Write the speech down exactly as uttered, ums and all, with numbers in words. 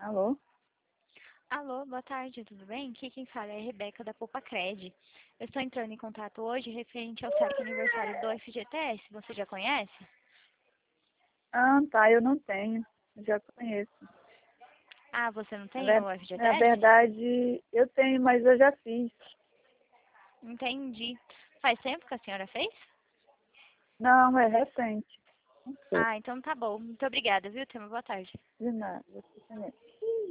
Alô? Alô, boa tarde, tudo bem? Aqui quem fala é a Rebeca da Poupa-Cred. Eu estou entrando em contato hoje referente ao certo aniversário do F G T S. Você já conhece? Ah, tá, eu não tenho. Já conheço. Ah, você não Na tem ver- o na F G T S? verdade, eu tenho, mas eu já fiz. Entendi. Faz tempo que a senhora fez? Não, é recente. Não sei. Ah, então tá bom. Muito obrigada, viu? Tenha uma boa tarde. De nada, você também.